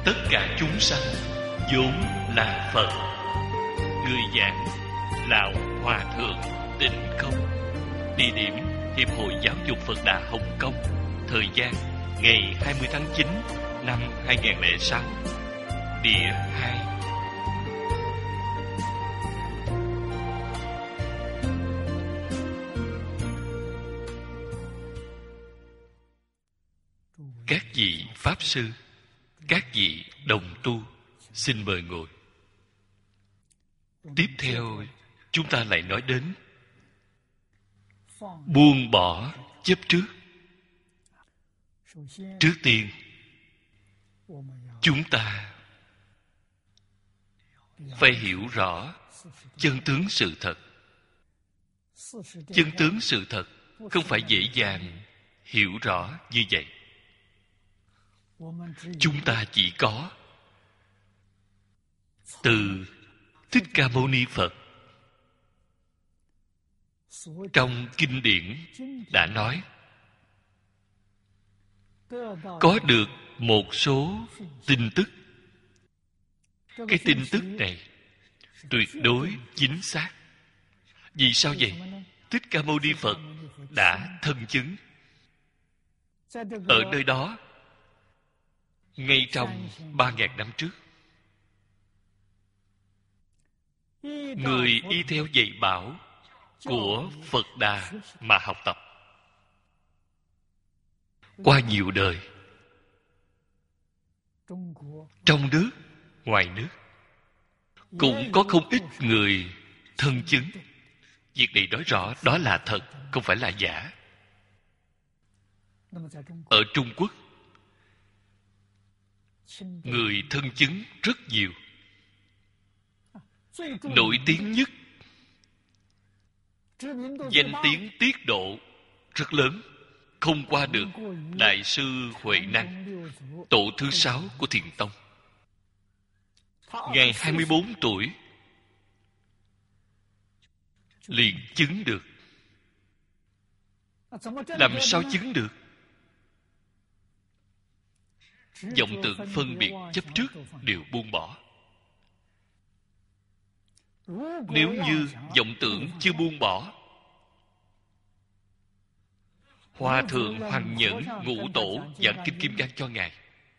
Tất cả chúng sanh vốn là Phật. Người giảng Lão Hòa Thượng Tịnh Không. Địa điểm Hiệp hội Giáo dục Phật Đà Hồng Kông. Thời gian ngày 20 tháng 9 năm 2006. Địa 2. Các vị Pháp Sư, các vị đồng tu, xin mời ngồi. Tiếp theo, chúng ta lại nói đến buông bỏ chấp trước. Trước tiên, chúng ta phải hiểu rõ chân tướng sự thật. Chân tướng sự thật không phải dễ dàng hiểu rõ như vậy. Chúng ta chỉ có từ Thích Ca Mâu Ni Phật trong kinh điển đã nói, có được một số tin tức. Cái tin tức này tuyệt đối chính xác. Vì sao vậy? Thích Ca Mâu Ni Phật đã thân chứng ở nơi đó ngay trong 3.000 năm trước. Người y theo dạy bảo của Phật Đà mà học tập qua nhiều đời, trong nước, ngoài nước, cũng có không ít người thân chứng. Việc này nói rõ đó là thật, không phải là giả. Ở Trung Quốc, người thân chứng rất nhiều. Nổi tiếng nhất, danh tiếng tiết độ rất lớn, không qua được Đại sư Huệ Năng, tổ thứ 6 của Thiền Tông. Ngài 24 tuổi liền chứng được. Làm sao chứng được? Vọng tưởng phân biệt chấp trước đều buông bỏ. Nếu như vọng tưởng chưa buông bỏ, Hòa Thượng Hoằng Nhẫn Ngũ Tổ giảng Kinh Kim Cang cho Ngài,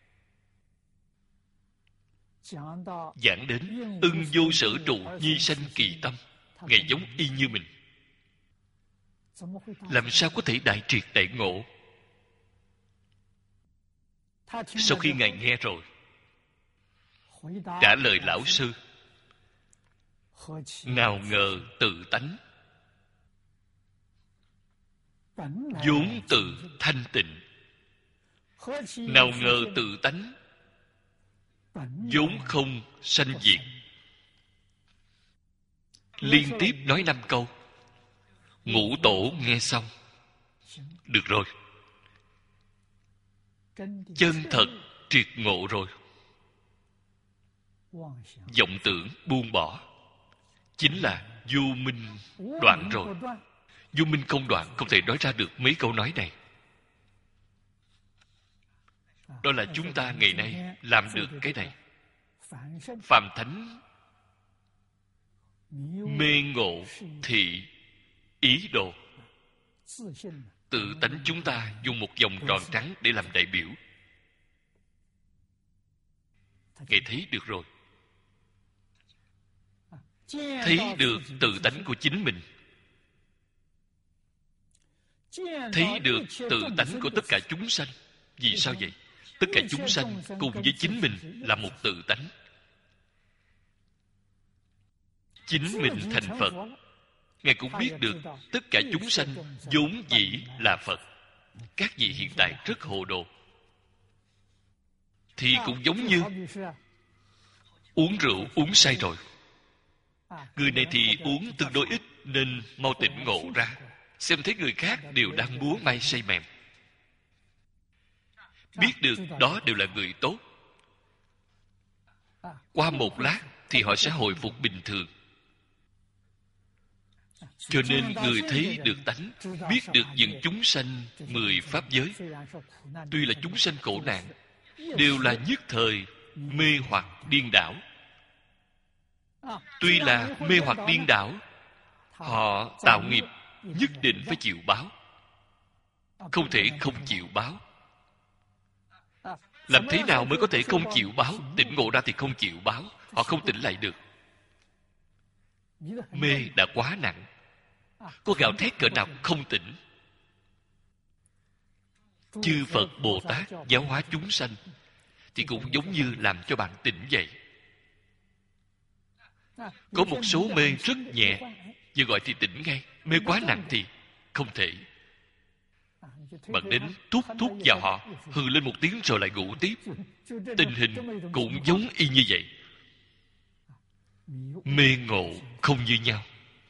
giảng đến ưng vô sở trụ nhi sanh kỳ tâm, Ngài giống y như mình. Làm sao có thể đại triệt đại ngộ? Sau khi Ngài nghe rồi, trả lời lão sư, nào ngờ tự tánh vốn tự thanh tịnh, nào ngờ tự tánh vốn không sanh diệt. Liên tiếp nói 5 câu. Ngũ Tổ nghe xong, được rồi, chân thật triệt ngộ rồi. Vọng tưởng buông bỏ, chính là vô minh đoạn rồi. Vô minh không đoạn, không thể nói ra được mấy câu nói này. Đó là chúng ta ngày nay làm được cái này. Phàm thánh mê ngộ thị ý đồ. Tự tánh chúng ta dùng một vòng tròn trắng để làm đại biểu. Ngài thấy được rồi. Thấy được tự tánh của chính mình, thấy được tự tánh của tất cả chúng sanh. Vì sao vậy? Tất cả chúng sanh cùng với chính mình là một tự tánh. Chính mình thành Phật. Ngài cũng biết được tất cả chúng sanh vốn dĩ là Phật. Các vị hiện tại rất hồ đồ, thì cũng giống như uống rượu uống say rồi. Người này thì uống tương đối ít nên mau tỉnh ngộ ra, xem thấy người khác đều đang múa may say mèm, biết được đó đều là người tốt. Qua một lát thì họ sẽ hồi phục bình thường. Cho nên người thấy được tánh, biết được những chúng sanh 10 pháp giới, tuy là chúng sanh khổ nạn, đều là nhất thời mê hoặc điên đảo. Tuy là mê hoặc điên đảo, họ tạo nghiệp nhất định phải chịu báo, không thể không chịu báo. Làm thế nào mới có thể không chịu báo? Tỉnh ngộ ra thì không chịu báo, họ không tỉnh lại được. Mê đã quá nặng, có gào thét cỡ nào không tỉnh. Chư Phật Bồ Tát giáo hóa chúng sanh thì cũng giống như làm cho bạn tỉnh dậy. Có một số mê rất nhẹ, vừa gọi thì tỉnh ngay. Mê quá nặng thì không thể. Bạn đến thuốc vào họ, hừ lên một tiếng rồi lại ngủ tiếp. Tình hình cũng giống y như vậy. Mê ngộ không như nhau.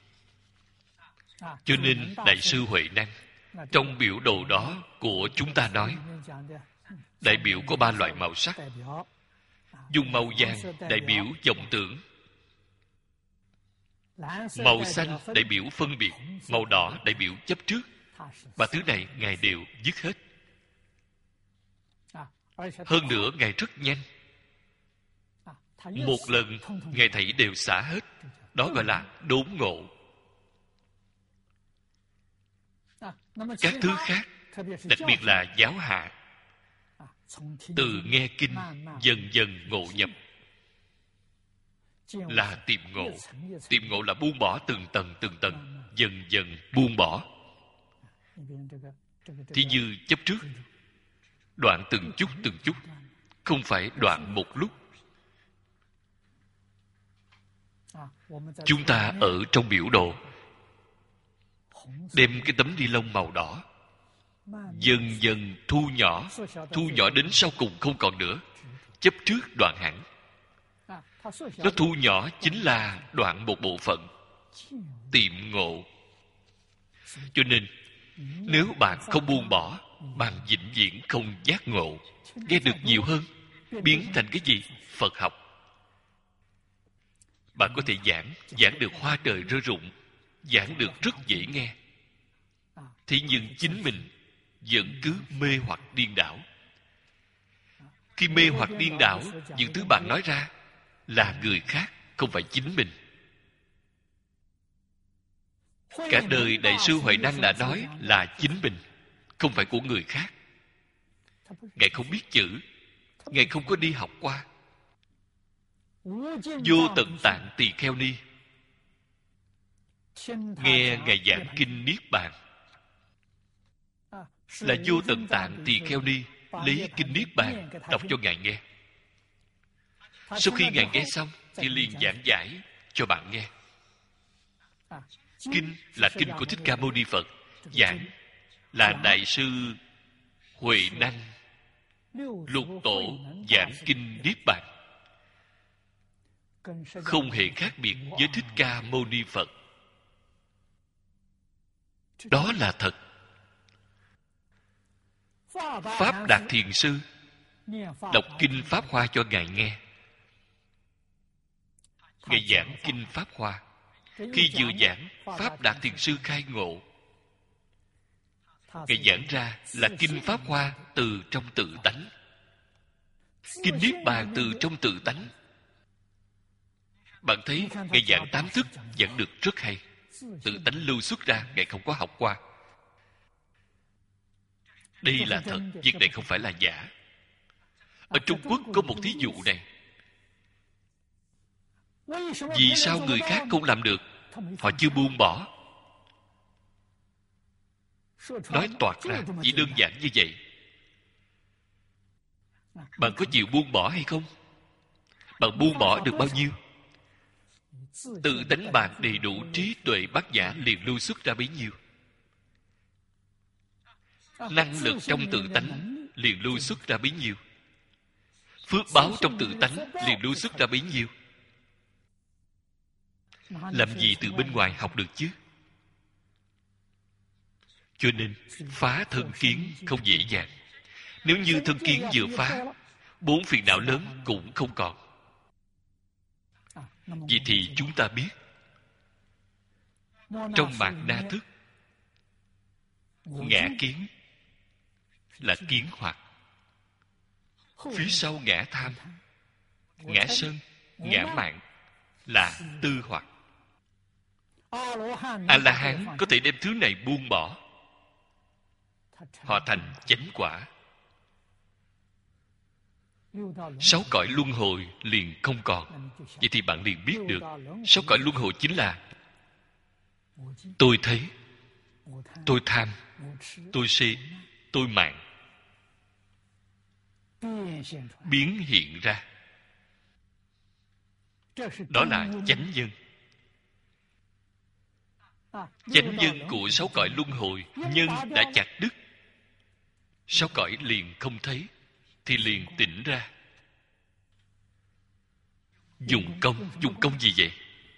Cho nên Đại sư Huệ Năng trong biểu đồ đó của chúng ta nói, đại biểu có 3 loại màu sắc. Dùng màu vàng đại biểu vọng tưởng, màu xanh đại biểu phân biệt, màu đỏ đại biểu chấp trước. 3 thứ này Ngài đều dứt hết. Hơn nữa Ngài rất nhanh, một lần Ngài thảy đều xả hết. Đó gọi là đốn ngộ. Các thứ khác, đặc biệt là giáo hạ, từ nghe kinh dần dần ngộ nhập, là tiệm ngộ. Tiệm ngộ là buông bỏ từng tầng, dần dần buông bỏ. Thì như chấp trước, đoạn từng chút, không phải đoạn một lúc. Chúng ta ở trong biểu đồ, đem cái tấm ni lông màu đỏ dần dần thu nhỏ đến sau cùng không còn nữa. Chấp trước đoạn hẳn. Nó thu nhỏ chính là đoạn một bộ phận, tiệm ngộ. Cho nên nếu bạn không buông bỏ, bạn vĩnh viễn không giác ngộ. Nghe được nhiều hơn, biến thành cái gì? Phật học. Bạn có thể giảng được hoa trời rơi rụng, giảng được rất dễ nghe. Thế nhưng chính mình vẫn cứ mê hoặc điên đảo. Khi mê hoặc điên đảo, những thứ bạn nói ra là người khác, không phải chính mình. Cả đời Đại sư Huệ Năng đã nói là chính mình, không phải của người khác. Ngài không biết chữ, Ngài không có đi học qua. Vô Tận Tạng Tỳ Kheo Ni nghe Ngài giảng kinh Niết Bàn, là Vô Tận Tạng Tỳ Kheo Ni lấy kinh Niết Bàn đọc cho Ngài nghe. Sau khi Ngài nghe xong thì liền giảng giải cho bạn nghe. Kinh là kinh của Thích Ca Mâu Ni Phật, giảng là Đại sư Huệ Năng Lục Tổ giảng kinh Niết Bàn, không hề khác biệt với Thích Ca Mâu Ni Phật. Đó là thật. Pháp Đạt Thiền Sư đọc kinh Pháp Hoa cho Ngài nghe. Ngài giảng kinh Pháp Hoa. Khi vừa giảng, Pháp Đạt Thiền Sư khai ngộ. Ngài giảng ra là kinh Pháp Hoa từ trong tự tánh, kinh Niết Bàn từ trong tự tánh. Bạn thấy Ngài giảng 8 thức giảng được rất hay. Tự tánh lưu xuất ra, Ngài không có học qua. Đây là thật, việc này không phải là giả. Ở Trung Quốc có một thí dụ này. Vì sao người khác không làm được? Họ chưa buông bỏ. Nói toạc ra chỉ đơn giản như vậy. Bạn có chịu buông bỏ hay không? Bạn buông bỏ được bao nhiêu? Tự tánh bạn đầy đủ trí tuệ bát nhã liền lưu xuất ra bấy nhiêu. Năng lực trong tự tánh liền lưu xuất ra bấy nhiêu. Phước báo trong tự tánh liền lưu xuất ra bấy nhiêu. Làm gì từ bên ngoài học được chứ? Cho nên phá thân kiến không dễ dàng. Nếu như thân kiến vừa phá, 4 phiền não lớn cũng không còn. Vậy thì chúng ta biết, trong mạt na thức, ngã kiến là kiến hoặc, phía sau ngã tham ngã sân, ngã mạn là tư hoặc. A-la-hán có thể đem thứ này buông bỏ, họ thành chánh quả. 6 cõi luân hồi liền không còn. Vậy thì bạn liền biết được 6 cõi luân hồi chính là tôi thấy, tôi tham, tôi si, tôi mạng biến hiện ra. Đó là chánh nhân. Chánh nhân của 6 cõi luân hồi, nhân đã chặt đứt, 6 cõi liền không thấy, thì liền tỉnh ra. Dùng công gì vậy?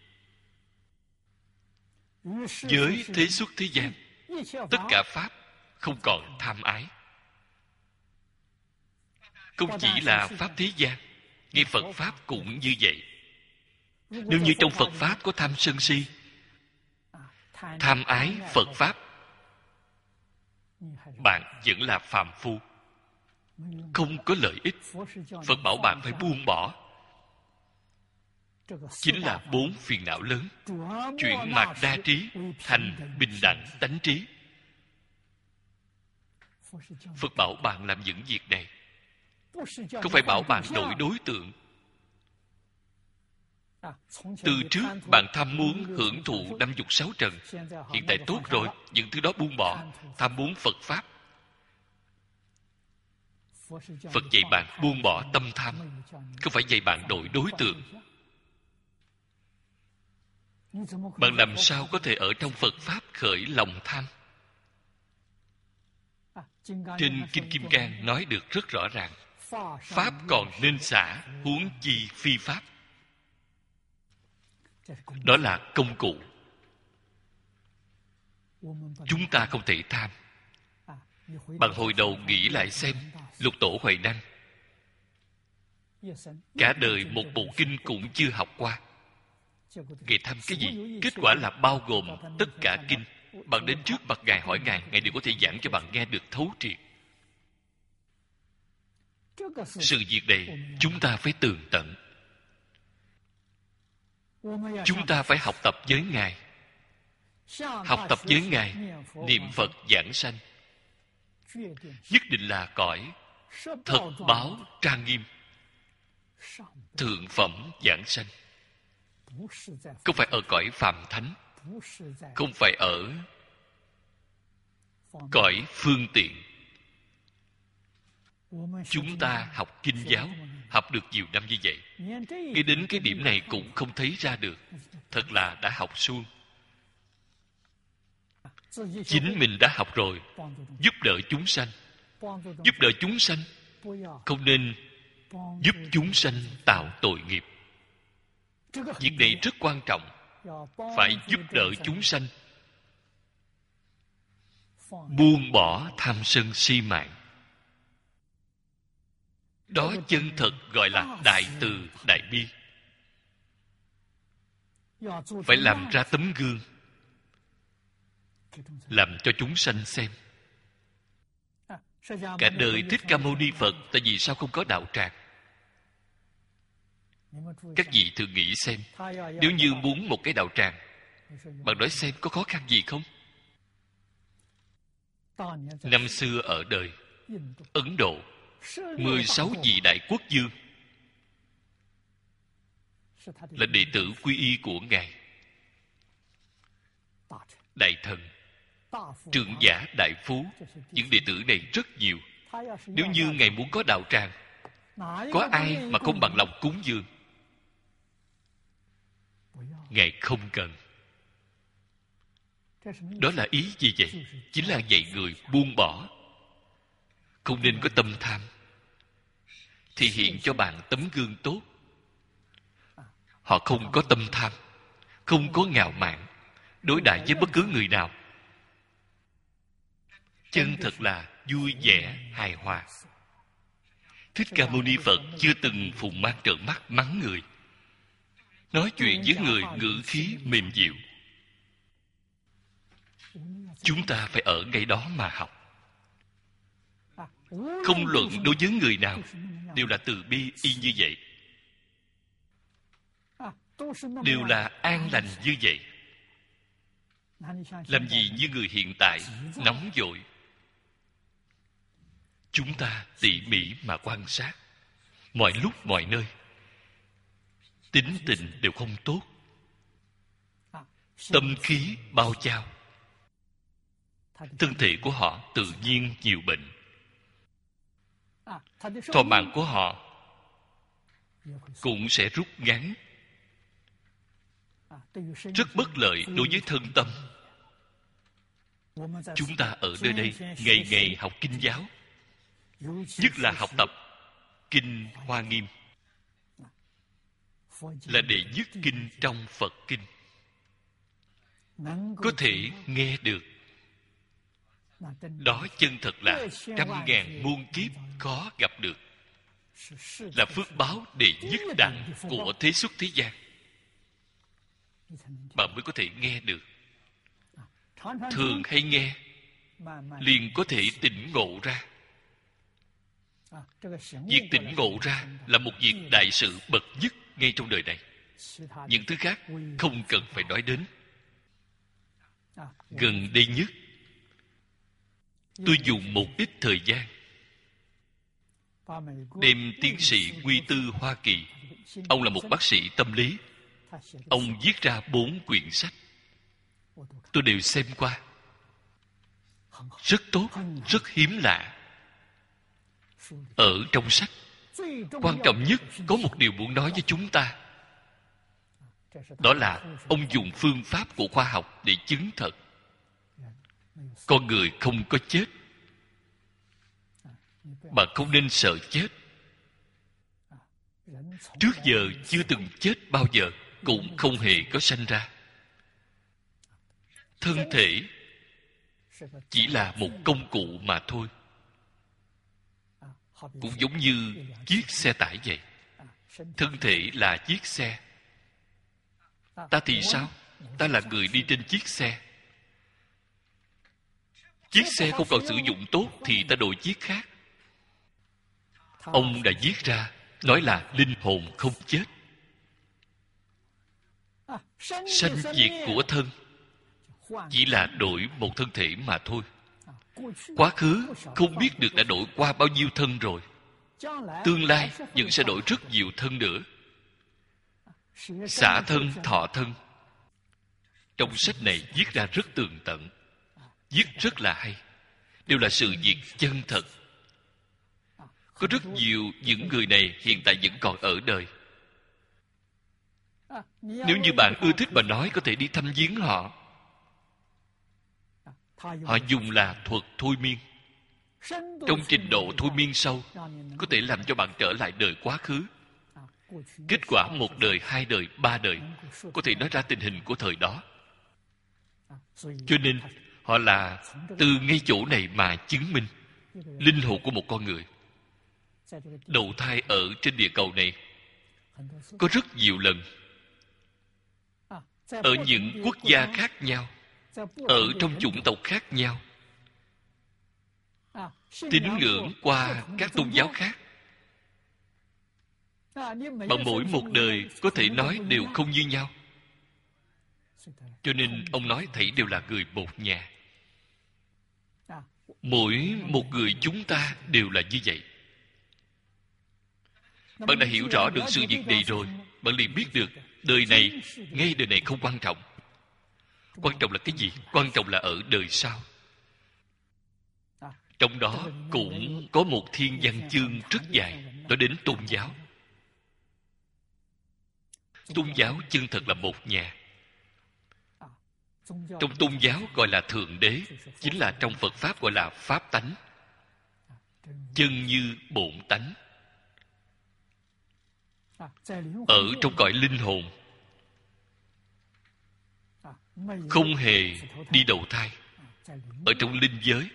Với thế xuất thế gian, tất cả pháp không còn tham ái. Không chỉ là pháp thế gian, ngay Phật pháp cũng như vậy. Nếu như trong Phật pháp có tham sân si, tham ái Phật pháp, bạn vẫn là phàm phu, không có lợi ích. Phật bảo bạn phải buông bỏ. Chính là 4 phiền não lớn, chuyển mạt đa trí thành bình đẳng tánh trí. Phật bảo bạn làm những việc này, không phải bảo bạn đổi đối tượng. Từ trước bạn tham muốn hưởng thụ 50 sáu trần, hiện tại tốt rồi, những thứ đó buông bỏ, tham muốn Phật pháp. Phật dạy bạn buông bỏ tâm tham, không phải dạy bạn đổi đối tượng. Bạn làm sao có thể ở trong Phật pháp khởi lòng tham? Trên Kinh Kim Cang nói được rất rõ ràng, pháp còn nên xả, huống chi phi pháp. Đó là công cụ. Chúng ta không thể tham. Bạn hồi đầu nghĩ lại xem, Lục Tổ Huệ Năng cả đời một bộ kinh cũng chưa học qua. Ngài tham cái gì? Kết quả là bao gồm tất cả kinh. Bạn đến trước mặt Ngài hỏi Ngài, Ngài đều có thể giảng cho bạn nghe được thấu triệt. Sự việc này chúng ta phải tường tận. Chúng ta phải học tập với Ngài. Học tập với Ngài, niệm Phật giảng sanh, nhất định là cõi thật báo trang nghiêm, thượng phẩm giảng sanh. Không phải ở cõi phàm thánh, không phải ở cõi phương tiện. Chúng ta học kinh giáo, học được nhiều năm như vậy, ngay đến cái điểm này cũng không thấy ra được, thật là đã học suông. Chính mình đã học rồi, giúp đỡ chúng sanh. Giúp đỡ chúng sanh, không nên giúp chúng sanh tạo tội nghiệp. Việc này rất quan trọng. Phải giúp đỡ chúng sanh buông bỏ tham sân si mạng. Đó chân thật gọi là đại từ đại bi. Phải làm ra tấm gương, làm cho chúng sanh xem. Cả đời Thích Ca Mâu Ni Phật, tại vì sao không có đạo tràng? Các vị thử nghĩ xem, nếu như muốn một cái đạo tràng, bạn nói xem có khó khăn gì không? Năm xưa ở đời Ấn Độ, 16 vị đại quốc vương là đệ tử quy y của Ngài. Đại thần, trưởng giả, đại phú, những đệ tử này rất nhiều. Nếu như Ngài muốn có đạo tràng, có ai mà không bằng lòng cúng dường? Ngài không cần. Đó là ý gì vậy? Chính là dạy người buông bỏ, không nên có tâm tham, thì hiện cho bạn tấm gương tốt. Họ không có tâm tham, không có ngạo mạn, đối đãi với bất cứ người nào chân thật là vui vẻ hài hòa. Thích Ca Mâu Ni Phật chưa từng phùng mang trợn mắt mắng người, nói chuyện với người ngữ khí mềm dịu. Chúng ta phải ở ngay đó mà học. Không luận đối với người nào, đều là từ bi y như vậy. đều là an lành như vậy. Làm gì như người hiện tại nóng vội. Chúng ta tỉ mỉ mà quan sát, mọi lúc mọi nơi tính tình đều không tốt, tâm khí bao trao, thân thể của họ tự nhiên nhiều bệnh, thọ mạng của họ cũng sẽ rút ngắn, rất bất lợi đối với thân tâm. Chúng ta ở nơi đây ngày ngày học kinh giáo, nhất là học tập kinh Hoa Nghiêm, là đệ nhất kinh trong Phật kinh. Có thể nghe được, đó chân thật là trăm ngàn muôn kiếp khó gặp được, là phước báo đệ nhất đẳng của thế xuất thế gian. Bạn mới có thể nghe được. Thường hay nghe liền có thể tỉnh ngộ ra. Việc tỉnh ngộ ra là một việc đại sự bậc nhất ngay trong đời này. Những thứ khác không cần phải nói đến. Gần đây nhất, tôi dùng một ít thời gian đem tiến sĩ Quy Tư Hoa Kỳ, ông là một bác sĩ tâm lý, ông viết ra 4 quyển sách, tôi đều xem qua. Rất tốt, rất hiếm lạ. Ở trong sách, quan trọng nhất có một điều muốn nói với chúng ta, đó là ông dùng phương pháp của khoa học để chứng thật con người không có chết. Bạn không nên sợ chết. Trước giờ chưa từng chết bao giờ, cũng không hề có sanh ra. Thân thể chỉ là một công cụ mà thôi. Cũng giống như chiếc xe tải vậy. Thân thể là chiếc xe. Ta thì sao? Ta là người đi trên chiếc xe. Chiếc xe không còn sử dụng tốt thì ta đổi chiếc khác. Ông đã viết ra, nói là linh hồn không chết. Sanh diệt của thân chỉ là đổi một thân thể mà thôi. Quá khứ không biết được đã đổi qua bao nhiêu thân rồi. Tương lai vẫn sẽ đổi rất nhiều thân nữa. Xả thân, thọ thân. Trong sách này viết ra rất tường tận, viết rất là hay. Đều là sự việc chân thật. Có rất nhiều những người này hiện tại vẫn còn ở đời. Nếu như bạn ưa thích mà nói, có thể đi thăm viếng họ. Họ dùng là thuật thôi miên. Trong trình độ thôi miên sâu, có thể làm cho bạn trở lại đời quá khứ. Kết quả 1 đời, 2 đời, 3 đời, có thể nói ra tình hình của thời đó. Cho nên họ là từ ngay chỗ này mà chứng minh linh hồn của một con người đầu thai ở trên địa cầu này có rất nhiều lần, ở những quốc gia khác nhau, ở trong chủng tộc khác nhau, tín ngưỡng qua các tôn giáo khác. Bằng mỗi một đời có thể nói đều không như nhau. Cho nên ông nói thảy đều là người một nhà. Mỗi một người chúng ta đều là như vậy. Bạn đã hiểu rõ được sự việc này rồi, bạn liền biết được đời này, ngay đời này không quan trọng. Quan trọng là cái gì? Quan trọng là ở đời sau. Trong đó cũng có một thiên văn chương rất dài, nói đến tôn giáo. Tôn giáo chân thật là một nhà. Trong tôn giáo gọi là Thượng Đế, chính là trong Phật Pháp gọi là Pháp tánh. Chân như bổn tánh. Ở trong cõi linh hồn, không hề đi đầu thai. Ở trong linh giới,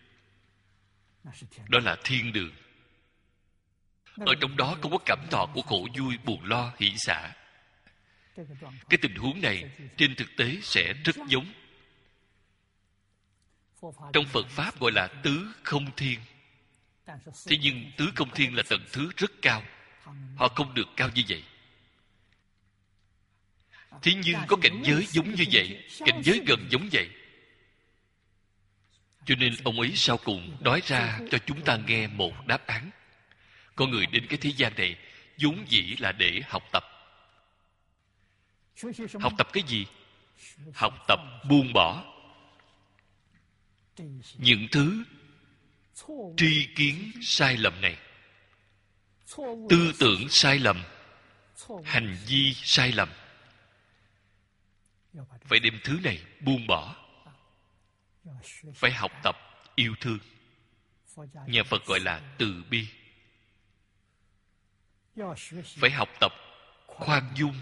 đó là thiên đường. Ở trong đó không có cảm thọ của khổ vui, buồn lo, hỷ xả. Cái tình huống này trên thực tế sẽ rất giống. Trong Phật Pháp gọi là tứ không thiên. Thế nhưng tứ không thiên là tầng thứ rất cao. Họ không được cao như vậy. Thế nhưng có cảnh giới giống như vậy, cảnh giới gần giống vậy. Cho nên ông ấy sau cùng nói ra cho chúng ta nghe một đáp án. Con người đến cái thế gian này vốn dĩ là để học tập. Học tập cái gì? Học tập buông bỏ những thứ tri kiến sai lầm này, tư tưởng sai lầm, hành vi sai lầm. Phải đem thứ này buông bỏ. Phải học tập yêu thương. Nhà Phật gọi là từ bi. Phải học tập khoan dung.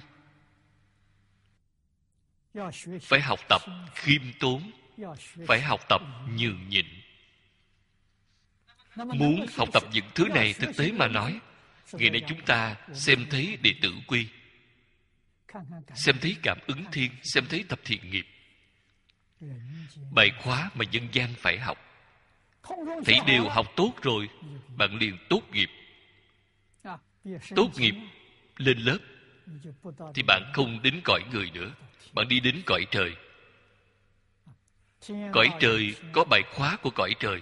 Phải học tập khiêm tốn. Phải học tập nhường nhịn. Muốn học tập những thứ này, thực tế mà nói, ngày nay chúng ta xem thấy đệ tử quy, xem thấy cảm ứng thiên, xem thấy tập thiện nghiệp, bài khóa mà dân gian phải học, thấy đều học tốt rồi, bạn liền tốt nghiệp. Tốt nghiệp lên lớp thì bạn không đến cõi người nữa, bạn đi đến cõi trời. Cõi trời có bài khóa của cõi trời,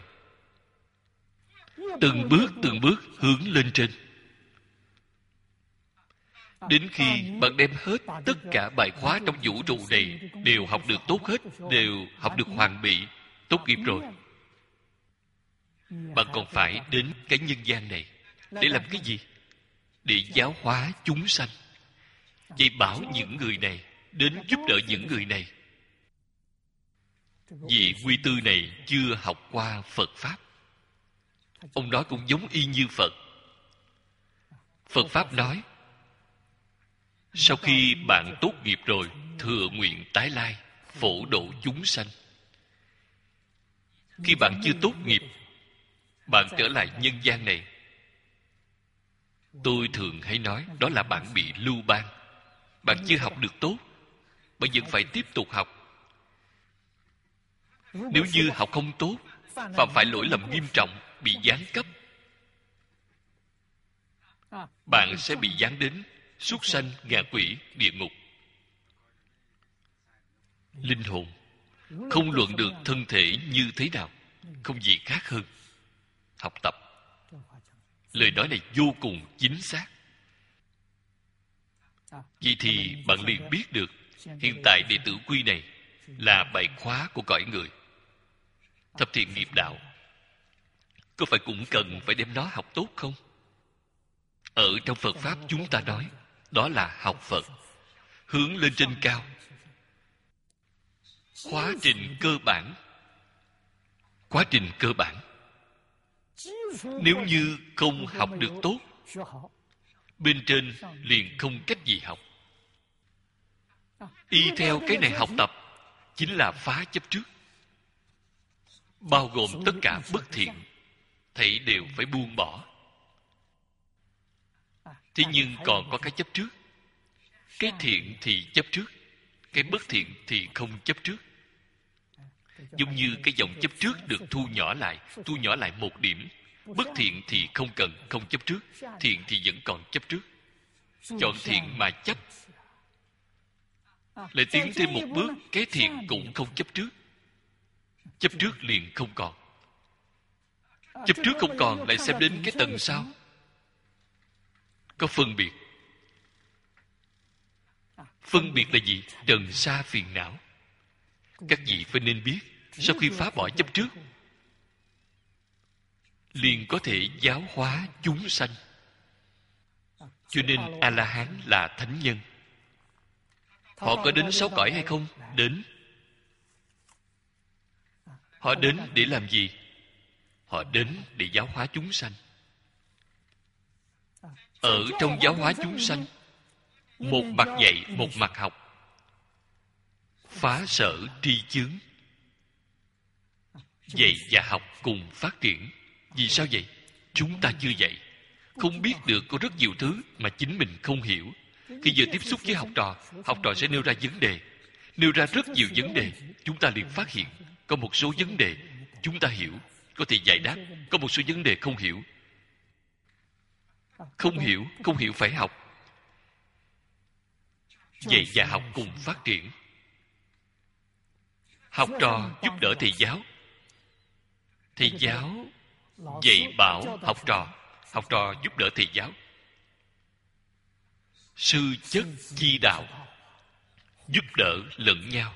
từng bước hướng lên trên. Đến khi bạn đem hết tất cả bài khóa trong vũ trụ này đều học được tốt hết, đều học được hoàn bị, tốt nghiệp rồi, bạn còn phải đến cái nhân gian này để làm cái gì? Để giáo hóa chúng sanh, dạy bảo những người này, đến giúp đỡ những người này. Vì Quy Tư này chưa học qua Phật Pháp. Ông nói cũng giống y như Phật. Phật Pháp nói, sau khi bạn tốt nghiệp rồi, thừa nguyện tái lai, phổ độ chúng sanh. Khi bạn chưa tốt nghiệp, bạn trở lại nhân gian này, tôi thường hay nói đó là bạn bị lưu ban. Bạn chưa học được tốt, bạn vẫn phải tiếp tục học. Nếu như học không tốt, phạm phải lỗi lầm nghiêm trọng, bị giáng cấp, bạn sẽ bị giáng đến súc sanh, ngạ quỷ, địa ngục. Linh hồn không luận được thân thể như thế nào, không gì khác hơn học tập. Lời nói này vô cùng chính xác. Vậy thì bạn liền biết được hiện tại đệ tử quy này là bài khóa của cõi người. Thập thiện nghiệp đạo có phải cũng cần phải đem nó học tốt không? Ở trong Phật Pháp chúng ta nói đó là học Phật, hướng lên trên cao. Quá trình cơ bản. Quá trình cơ bản. Nếu như không học được tốt, bên trên liền không cách gì học. Y theo cái này học tập chính là phá chấp trước, bao gồm tất cả bất thiện, thảy đều phải buông bỏ. Thế nhưng còn có cái chấp trước. Cái thiện thì chấp trước, cái bất thiện thì không chấp trước. Giống như cái dòng chấp trước được thu nhỏ lại một điểm. Bất thiện thì không cần, không chấp trước. Thiện thì vẫn còn chấp trước. Chọn thiện mà chấp, lại tiến thêm một bước, cái thiện cũng không chấp trước. Chấp trước liền không còn. Chấp trước không còn, lại xem đến cái tầng sau. Có phân biệt. Phân biệt là gì? Trần sa phiền não. Các vị phải nên biết, sau khi phá bỏ chấp trước, liền có thể giáo hóa chúng sanh. Cho nên A-la-hán là thánh nhân. Họ có đến 6 cõi hay không? Đến. Họ đến để làm gì? Họ đến để giáo hóa chúng sanh. Ở trong giáo hóa chúng sanh, một mặt dạy, một mặt học, phá sở tri chướng. Dạy và học cùng phát triển. Vì sao vậy? Chúng ta chưa dạy, không biết được có rất nhiều thứ mà chính mình không hiểu. Khi vừa tiếp xúc với học trò sẽ nêu ra vấn đề, nêu ra rất nhiều vấn đề. Chúng ta liền phát hiện có một số vấn đề chúng ta hiểu, có thể giải đáp. Có một số vấn đề không hiểu. Không hiểu phải học. dạy và học cùng phát triển. Học trò giúp đỡ thầy giáo, thầy giáo dạy bảo học trò, học trò giúp đỡ thầy giáo. Sư chất chi đạo, giúp đỡ lẫn nhau.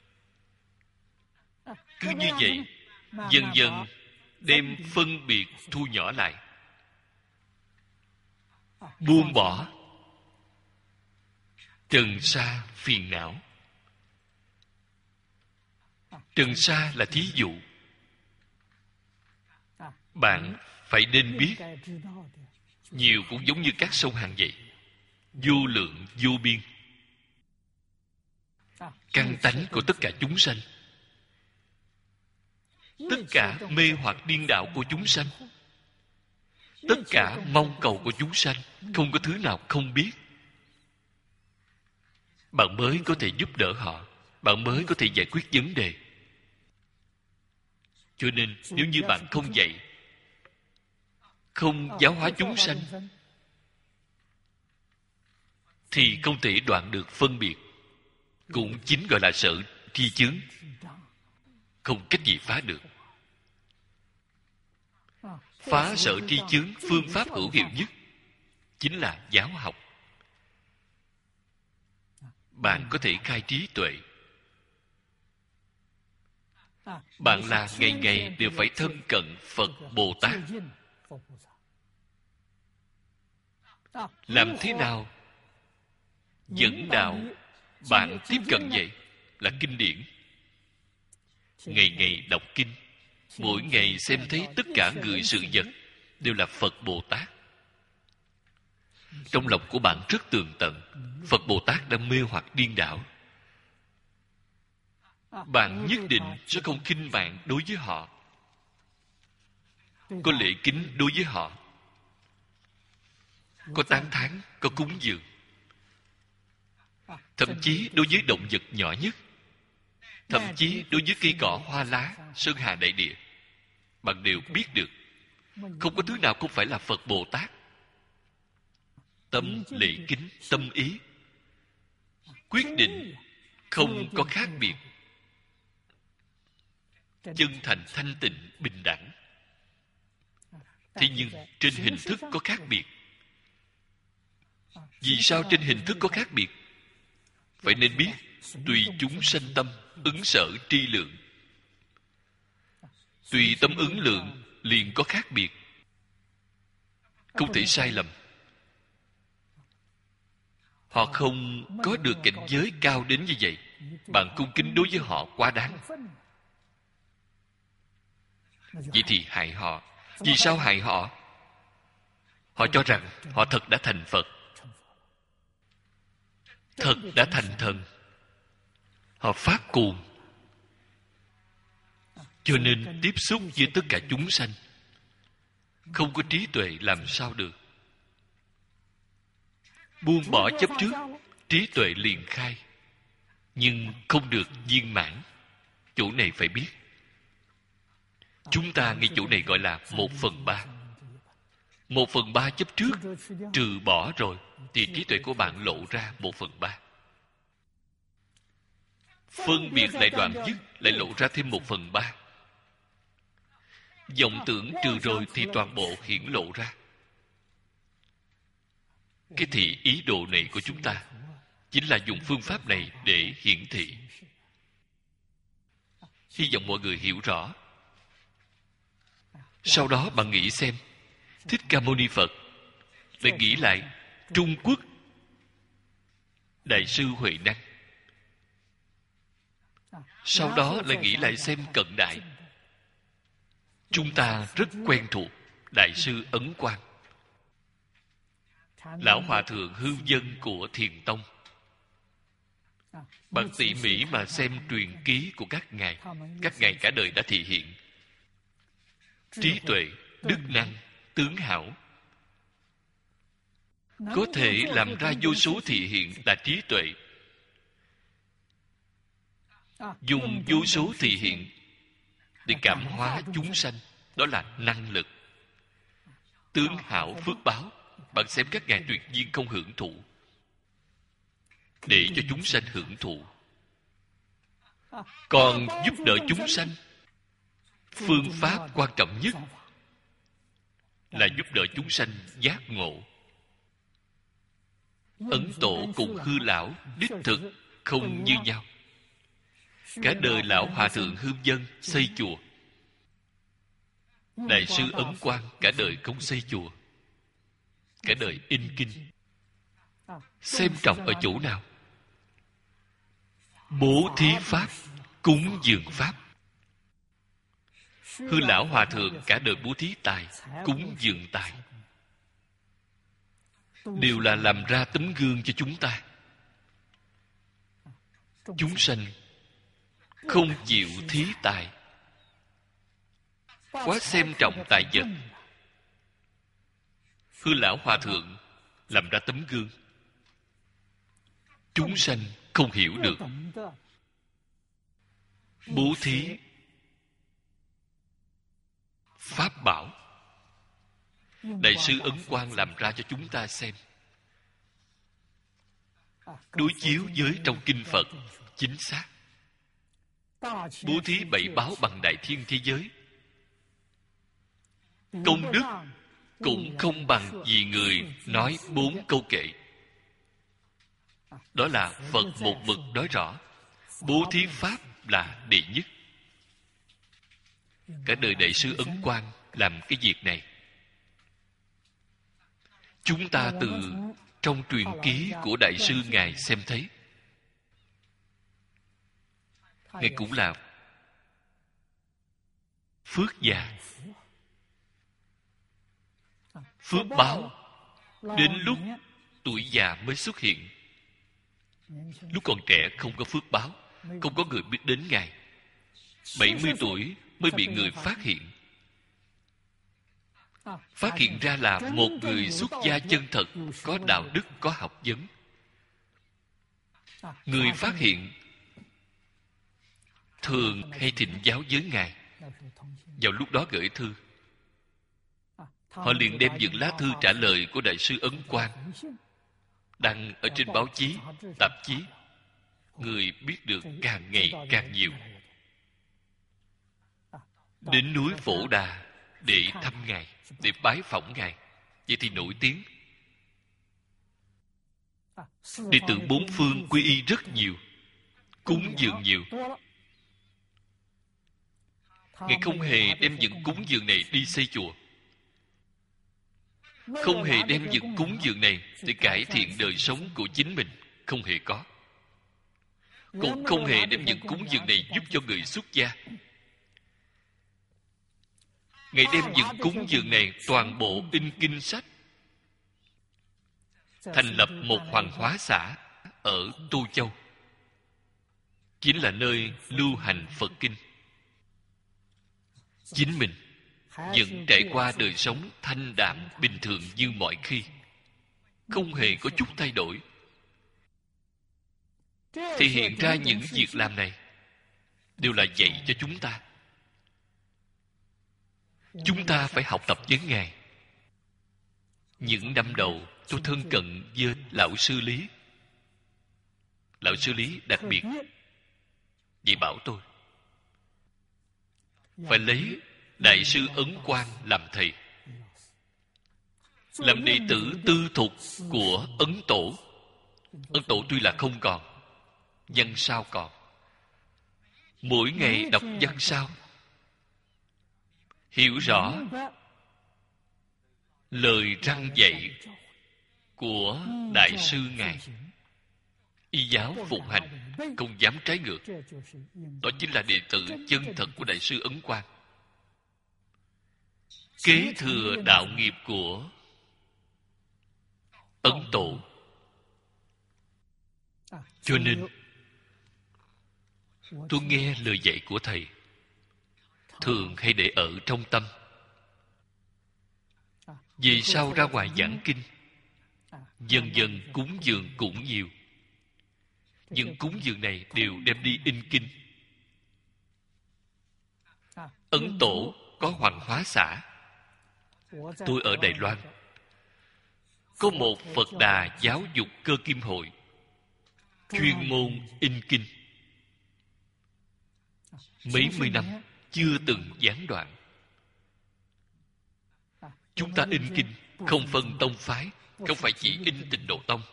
Cứ như vậy, dần dần đem phân biệt thu nhỏ lại, buông bỏ trần sa phiền não. Trần sa là thí dụ. Bạn phải nên biết, nhiều cũng giống như các sông Hằng vậy, vô lượng vô biên. Căn tánh của tất cả chúng sanh, tất cả mê hoặc điên đạo của chúng sanh, tất cả mong cầu của chúng sanh, không có thứ nào không biết. Bạn mới có thể giúp đỡ họ, bạn mới có thể giải quyết vấn đề. Cho nên nếu như bạn không dạy, không giáo hóa chúng sanh, thì không thể đoạn được phân biệt. Cũng chính gọi là sở tri chướng, không cách gì phá được. Phá sở tri chướng phương pháp hữu hiệu nhất chính là giáo học. Bạn có thể khai trí tuệ. Bạn là ngày ngày đều phải thân cận Phật Bồ Tát. Làm thế nào dẫn đạo bạn tiếp cận vậy? Là kinh điển. Ngày ngày đọc kinh, mỗi ngày xem thấy tất cả người sự vật đều là Phật Bồ Tát. Trong lòng của bạn rất tường tận, Phật Bồ Tát đang mê hoặc điên đảo. Bạn nhất định sẽ không khinh bạn đối với họ, có lễ kính đối với họ, có tán thán, có cúng dường. Thậm chí đối với động vật nhỏ nhất, thậm chí đối với cây cỏ hoa lá, sơn hà đại địa, bạn đều biết được. Không có thứ nào không phải là Phật Bồ Tát. Tâm lễ kính, tâm ý quyết định không có khác biệt, chân thành thanh tịnh bình đẳng. Thế nhưng trên hình thức có khác biệt. Vì sao trên hình thức có khác biệt? Phải nên biết tùy chúng sanh tâm ứng sở tri lượng. Tùy tâm ứng lượng liền có khác biệt, không thể sai lầm. Họ không có được cảnh giới cao đến như vậy, bạn cung kính đối với họ quá đáng. Vậy thì hại họ. Vì sao hại họ? Họ cho rằng họ thật đã thành Phật, thật đã thành thần. Họ phát cuồng, cho nên tiếp xúc với tất cả chúng sanh. Không có trí tuệ làm sao được. Buông bỏ chấp trước, trí tuệ liền khai, nhưng không được viên mãn. Chỗ này phải biết. Chúng ta ngay chỗ này gọi là 1/3. 1/3 chấp trước trừ bỏ rồi, thì trí tuệ của bạn lộ ra 1/3. Phân biệt lại đoạn dứt, lại lộ ra thêm 1/3. Vọng tưởng trừ rồi thì toàn bộ hiển lộ ra. Cái thị ý đồ này của chúng ta chính là dùng phương pháp này để hiển thị. Hy vọng mọi người hiểu rõ. Sau đó bạn nghĩ xem, Thích Ca Mâu Ni Phật lại nghĩ lại Trung Quốc Đại sư Huệ Năng. Sau đó lại nghĩ lại xem cận đại. Chúng ta rất quen thuộc Đại sư Ấn Quang, Lão Hòa Thượng Hư Vân của Thiền Tông. Bạn tỉ mỉ mà xem truyền ký của các ngài cả đời đã thị hiện trí tuệ, đức năng, tướng hảo. Có thể làm ra vô số thị hiện là trí tuệ. Dùng vô số thị hiện để cảm hóa chúng sanh, đó là năng lực. Tướng hảo phước báo. Bạn xem các ngài tuyệt nhiên không hưởng thụ. để cho chúng sanh hưởng thụ. Còn giúp đỡ chúng sanh, phương pháp quan trọng nhất là giúp đỡ chúng sanh giác ngộ. Ấn Tổ cùng Hư Lão đích thực không như nhau. Cả đời Lão Hòa Thượng Hương Dân xây chùa, Đại sư Ấn Quang cả đời không xây chùa, cả đời in kinh. Xem trọng ở chỗ nào? Bố thí pháp, cúng dường pháp. Hư Lão Hòa Thượng cả đời bố thí tài, cúng dường tài, đều là làm ra tấm gương cho chúng ta. Chúng sanh không chịu thí tài, quá xem trọng tài vật. Hư Lão Hòa Thượng làm ra tấm gương, chúng sanh không hiểu được. Bố thí pháp bảo, Đại sư Ấn Quang làm ra cho chúng ta xem, đối chiếu với trong kinh Phật chính xác. Bố thí bảy báo bằng đại thiên thế giới, công đức cũng không bằng vì người nói 4 câu kệ. Đó là Phật một mực nói rõ, bố thí pháp là đệ nhất. Cả đời Đại sư Ấn Quang làm cái việc này. Chúng ta từ trong truyền ký của Đại sư Ngài xem thấy, Ngài cũng là phước già. Phước báo đến lúc tuổi già mới xuất hiện. Lúc còn trẻ không có phước báo, không có người biết đến Ngài. 70 tuổi mới bị người phát hiện. Phát hiện ra là một người xuất gia chân thật, có đạo đức, có học vấn. Người phát hiện thường hay thịnh giáo với Ngài. Vào lúc đó gửi thư, họ liền đem những lá thư trả lời của Đại sư Ấn Quang đăng ở trên báo chí, tạp chí. Người biết được càng ngày càng nhiều. Đến núi Phổ Đà để thăm Ngài, để bái phỏng Ngài. Vậy thì nổi tiếng. Đệ tử 4 phương quy y rất nhiều, cúng dường nhiều. Ngài không hề đem những cúng dường này đi xây chùa, không hề đem những cúng dường này để cải thiện đời sống của chính mình. Không hề có. Cũng không hề đem những cúng dường này giúp cho người xuất gia. Ngài đem những cúng dường này toàn bộ in kinh sách, thành lập một hoàng hóa xã ở Tô Châu, chính là nơi lưu hành Phật kinh. Chính mình vẫn trải qua đời sống thanh đạm bình thường như mọi khi, không hề có chút thay đổi. Thì hiện ra những việc làm này đều là dạy cho chúng ta. Chúng ta phải học tập với Ngài. Những năm đầu tôi thân cận với Lão Sư Lý. Lão Sư Lý đặc biệt vậy bảo tôi phải lấy Đại sư Ấn Quang làm thầy, làm đệ tử tư thục của Ấn Tổ. Ấn Tổ tuy là không còn, văn sao còn. Mỗi ngày đọc văn sao, hiểu rõ lời răn dạy của Đại sư Ngài, y giáo phụng hành, không dám trái ngược. Đó chính là đệ tử chân thật của Đại sư Ấn Quang, kế thừa đạo nghiệp của Ấn Tổ. Cho nên tôi nghe lời dạy của thầy, thường hay để ở trong tâm. Về sau ra ngoài giảng kinh, dần dần cúng dường cũng nhiều. Nhưng cúng dường này đều đem đi in kinh. Ấn Tổ có hoàng hóa xã. Tôi ở Đài Loan, có một Phật Đà giáo dục cơ kim hội. chuyên môn in kinh. Mấy mươi năm chưa từng gián đoạn. Chúng ta in kinh không phân tông phái, không phải chỉ in Tịnh Độ Tông.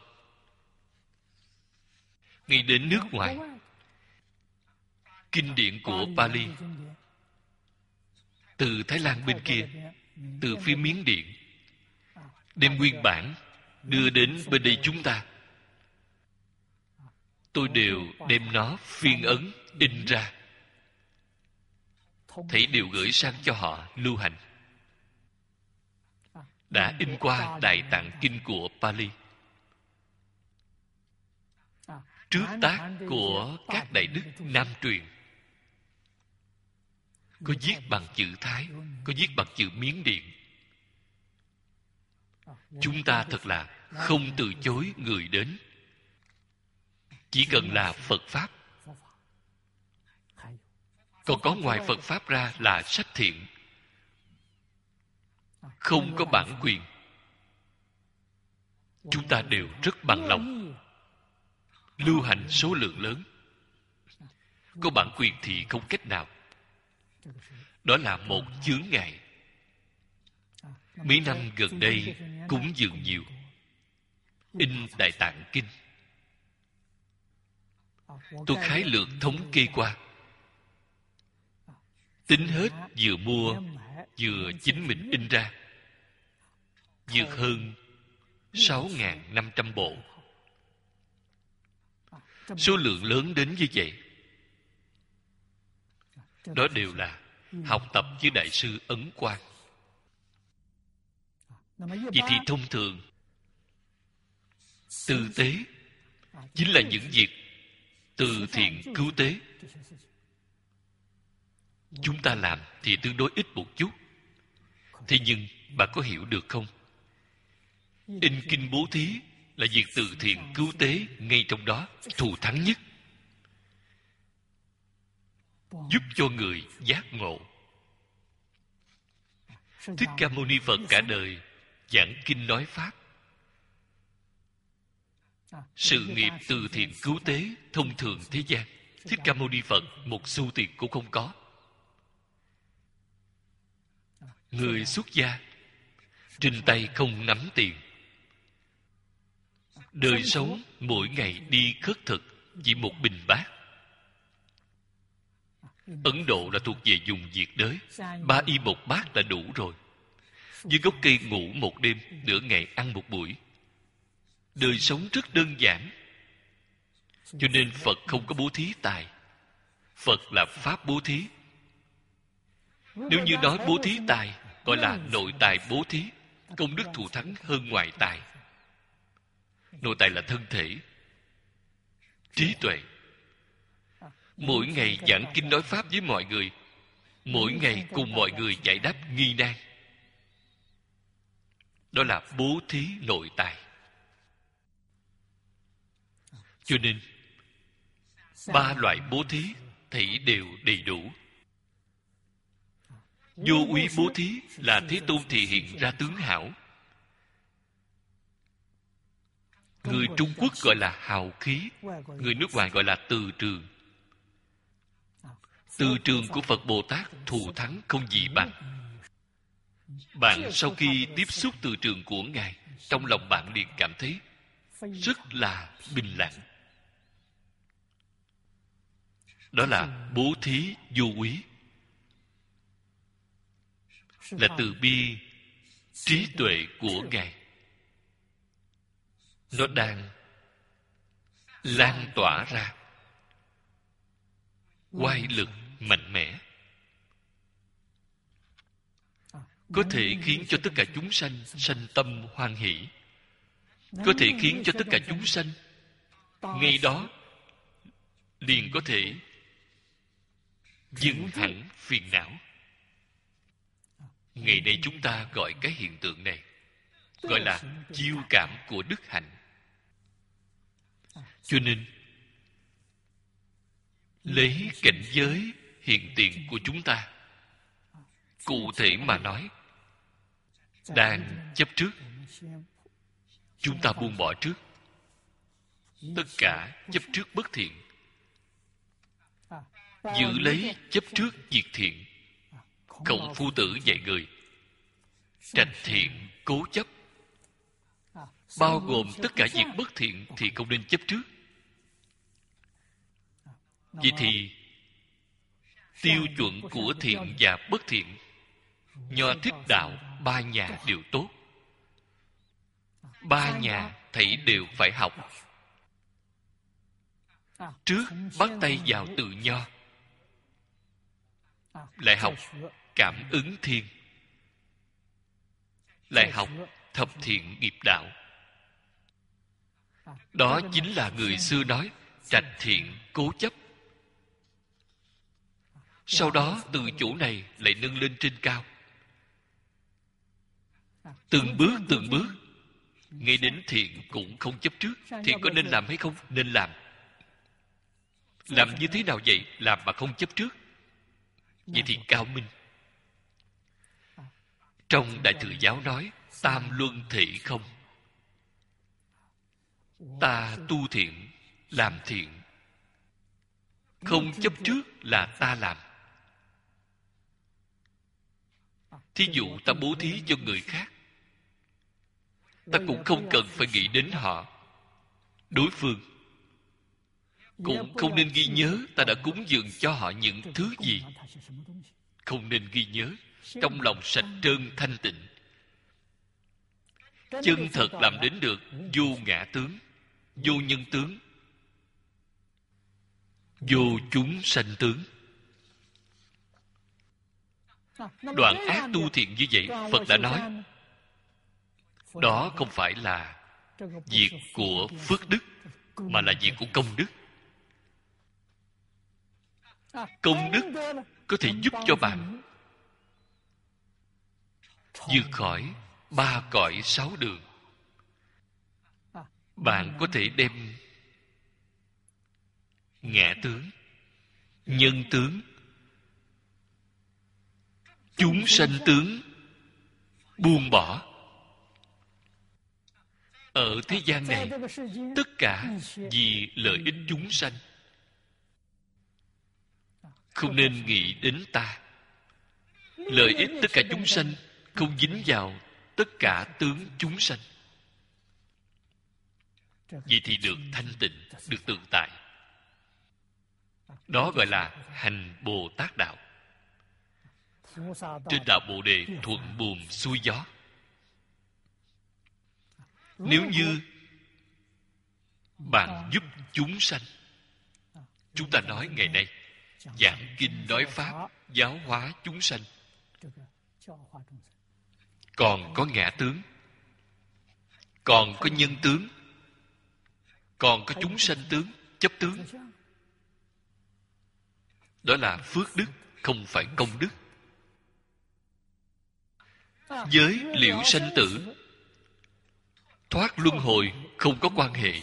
Ngay đến nước ngoài, kinh điển của Pali từ Thái Lan bên kia, từ phía Miến Điện, đem nguyên bản đưa đến bên đây chúng ta. Tôi đều đem nó phiên ấn, in ra, thảy đều gửi sang cho họ lưu hành. Đã in qua Đại Tạng Kinh của Pali, trước tác của các đại đức Nam truyền, có viết bằng chữ Thái, có viết bằng chữ Miến Điện. Chúng ta thật là không từ chối người đến, chỉ cần là Phật Pháp. Còn có ngoài Phật Pháp ra là sách thiện, không có bản quyền, chúng ta đều rất bằng lòng lưu hành số lượng lớn. Có bản quyền thì không cách nào. Đó là một chướng ngại. Mấy năm gần đây cúng dường nhiều, in Đại Tạng Kinh. Tôi khái lược thống kê qua, tính hết vừa mua vừa chính mình in ra, vượt hơn 6.500 bộ. Số lượng lớn đến như vậy, đó đều là học tập với Đại sư Ấn Quang. Vậy thì thông thường từ tế chính là những việc từ thiện cứu tế. Chúng ta làm thì tương đối ít một chút. Thế nhưng bạn có hiểu được không? In kinh bố thí là việc từ thiện cứu tế ngay trong đó thù thắng nhất, giúp cho người giác ngộ. Thích Ca Mâu Ni Phật cả đời giảng kinh nói pháp, sự nghiệp từ thiện cứu tế thông thường thế gian, Thích Ca Mâu Ni Phật một xu tiền cũng không có. Người xuất gia trên tay không nắm tiền, đời sống mỗi ngày đi khất thực chỉ một bình bát. Ấn Độ là thuộc về vùng nhiệt đới, 3 y một bát là đủ rồi. Dưới gốc cây ngủ một đêm, nửa ngày ăn một buổi. Đời sống rất đơn giản. Cho nên Phật không có bố thí tài. Phật là pháp bố thí. Nếu như nói bố thí tài, gọi là nội tài bố thí, công đức thù thắng hơn ngoại tài. Nội tài là thân thể, trí tuệ. Mỗi ngày giảng kinh nói pháp với mọi người, mỗi ngày cùng mọi người giải đáp nghi nan, đó là bố thí nội tài. Cho nên 3 loại bố thí thảy đều đầy đủ. Vô úy bố thí là Thế Tôn thị hiện ra tướng hảo. Người Trung Quốc gọi là hào khí, người nước ngoài gọi là từ trường. Từ trường của Phật Bồ Tát thù thắng không gì bằng. Bạn sau khi tiếp xúc từ trường của Ngài, trong lòng bạn liền cảm thấy rất là bình lặng. Đó là bố thí vô úy, là từ bi trí tuệ của Ngài. Nó đang lan tỏa ra, oai lực mạnh mẽ, có thể khiến cho tất cả chúng sanh sanh tâm hoan hỷ, có thể khiến cho tất cả chúng sanh ngay đó liền có thể dừng hẳn phiền não. Ngày nay chúng ta gọi cái hiện tượng này gọi là chiêu cảm của đức hạnh. Cho nên lấy cảnh giới hiện tiền của chúng ta, cụ thể mà nói, đang chấp trước, chúng ta buông bỏ trước. tất cả chấp trước bất thiện, giữ lấy chấp trước việc thiện. Khổng Phu Tử dạy người trạch thiện cố chấp, bao gồm tất cả việc bất thiện thì không nên chấp trước. Vậy thì tiêu chuẩn của thiện và bất thiện, Nho Thích Đạo ba nhà đều tốt. Ba nhà thảy đều phải học. Trước bắt tay vào từ Nho, lại học cảm ứng thiên, lại học thập thiện nghiệp đạo. Đó chính là người xưa nói trạch thiện cố chấp. Sau đó từ chỗ này lại nâng lên trên cao, từng bước ngay đến thiện cũng không chấp trước. Thiện có nên làm hay không? Nên làm. Làm như thế nào vậy? Làm mà không chấp trước. Vậy thì cao minh. Trong Đại Thừa Giáo nói tam luân thị không. Ta tu thiện, làm thiện, không chấp trước là ta làm. Thí dụ ta bố thí cho người khác, ta cũng không cần phải nghĩ đến họ. Đối phương cũng không nên ghi nhớ ta đã cúng dường cho họ những thứ gì. Không nên ghi nhớ. Trong lòng sạch trơn thanh tịnh, chân thật làm đến được vô ngã tướng, vô nhân tướng, vô chúng sanh tướng. Đoạn ác tu thiện như vậy, Phật đã nói đó không phải là việc của phước đức, mà là việc của công đức. Công đức có thể giúp cho bạn vượt khỏi 3 cõi 6 đường. Bạn có thể đem ngã tướng, nhân tướng, chúng sanh tướng buông bỏ. Ở thế gian này, tất cả vì lợi ích chúng sanh. Không nên nghĩ đến ta. Lợi ích tất cả chúng sanh, không dính vào tất cả tướng chúng sanh. Vậy thì được thanh tịnh, được tự tại. Đó gọi là hành Bồ Tát đạo. Trên đạo Bồ Đề thuận buồm xuôi gió. Nếu như bạn giúp chúng sanh, chúng ta nói ngày nay giảng kinh nói pháp, giáo hóa chúng sanh, còn có ngã tướng, còn có nhân tướng, còn có chúng sanh tướng, chấp tướng. Đó là phước đức, không phải công đức. Với liễu sanh tử, thoát luân hồi không có quan hệ.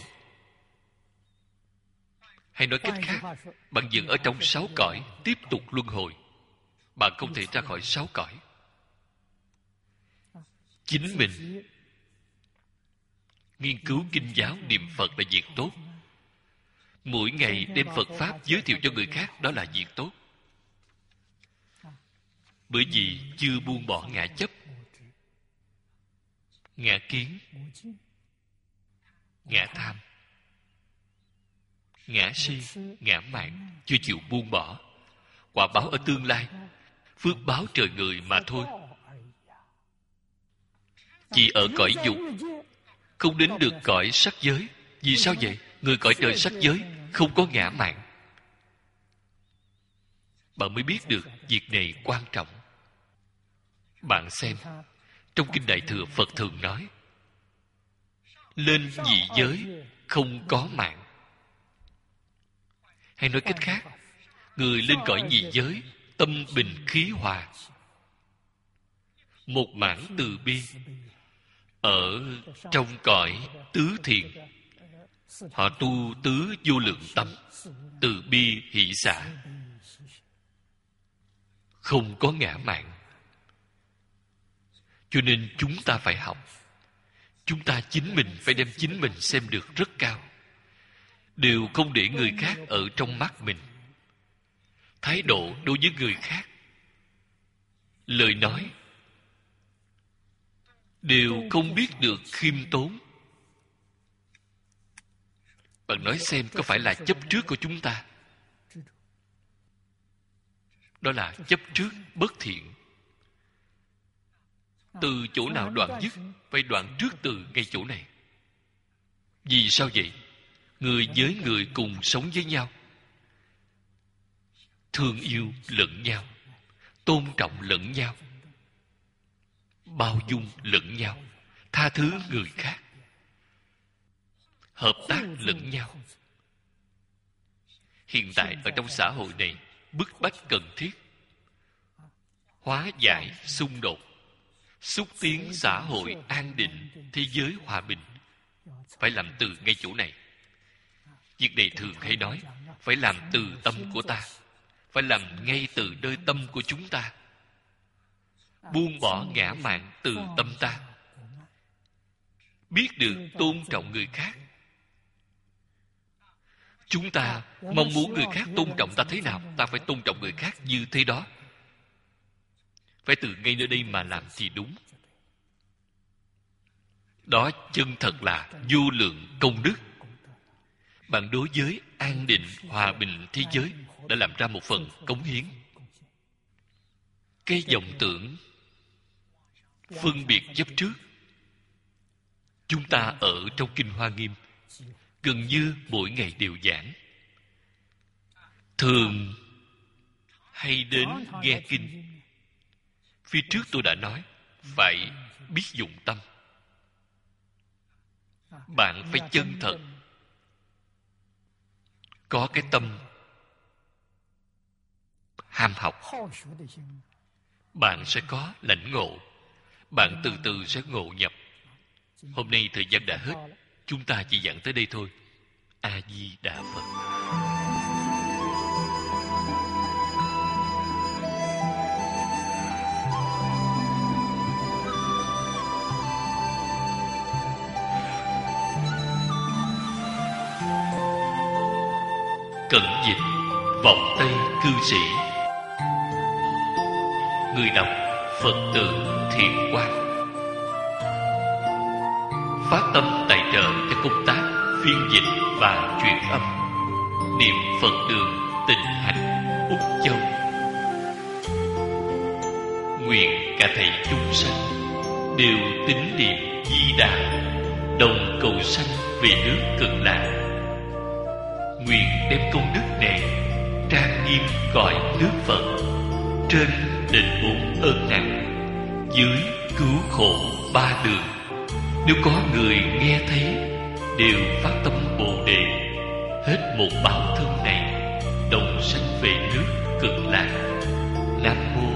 Hay nói cách khác, bạn dừng ở trong 6 cõi tiếp tục luân hồi. Bạn không thể ra khỏi 6 cõi. Chính mình nghiên cứu kinh giáo, niệm Phật là việc tốt. Mỗi ngày đem Phật Pháp giới thiệu cho người khác, đó là việc tốt. Bởi vì chưa buông bỏ ngã chấp, ngã kiến, ngã tham, ngã si, ngã mạn, chưa chịu buông bỏ. Quả báo ở tương lai, phước báo trời người mà thôi. Chỉ ở cõi dục, không đến được cõi sắc giới. Vì sao vậy? Người cõi trời sắc giới không có ngã mạn. Bạn mới biết được việc này quan trọng. Bạn xem, trong Kinh Đại Thừa Phật thường nói lên nhị giới không có mạng. Hay nói cách khác, người lên cõi nhị giới tâm bình khí hòa, một mãn từ bi. Ở trong cõi tứ thiền, họ tu tứ vô lượng tâm, từ bi hỷ xả, không có ngã mạn. Cho nên chúng ta phải học. Chúng ta chính mình phải đem chính mình xem được rất cao. đều không để người khác ở trong mắt mình. Thái độ đối với người khác, lời nói đều không biết được khiêm tốn. Bạn nói xem có phải là chấp trước của chúng ta? Đó là chấp trước bất thiện. Từ chỗ nào đoạn dứt? Phải đoạn trước từ ngay chỗ này. Vì sao vậy? Người với người cùng sống với nhau, thương yêu lẫn nhau, tôn trọng lẫn nhau, bao dung lẫn nhau, tha thứ người khác, hợp tác lẫn nhau. Hiện tại ở trong xã hội này bức bách cần thiết hóa giải xung đột, xúc tiến xã hội an định, thế giới hòa bình. Phải làm từ ngay chỗ này. Việc này thường hay nói, phải làm từ tâm của ta, phải làm ngay từ nơi tâm của chúng ta. Buông bỏ ngã mạn từ tâm ta, biết được tôn trọng người khác. Chúng ta mong muốn người khác tôn trọng ta thế nào, ta phải tôn trọng người khác như thế đó. Phải từ ngay nơi đây mà làm thì đúng. Đó chân thật là vô lượng công đức. Bạn đối với an định, hòa bình thế giới đã làm ra một phần cống hiến. Cái vọng tưởng phân biệt chấp trước, chúng ta ở trong Kinh Hoa Nghiêm gần như mỗi ngày đều giảng. Thường hay đến nghe kinh. Phía trước tôi đã nói, phải biết dụng tâm. Bạn phải chân thật, có cái tâm ham học. Bạn sẽ có lãnh ngộ. Bạn từ từ sẽ ngộ nhập. Hôm nay thời gian đã hết, chúng ta chỉ giảng tới đây thôi. A Di Đà Phật. Cẩn dịch vọng Tây cư sĩ. Người đọc Phật tử Thiện Quang. Phát tâm tài trợ cho công tác phiên dịch và truyền âm. Niệm Phật Đường Tịnh Hành Úc Châu. Nguyện cả thầy chúng sanh đều tín niệm Di Đà, đồng cầu sanh về nước Cực Lạc. Nguyện đem công đức này trang nghiêm cõi nước Phật, trên đền bốn ơn nặng, dưới cứu khổ ba đường. Nếu có người nghe thấy, đều phát tâm Bồ Đề, hết một báo thân này, đồng sanh về nước Cực Lạc. Nam mô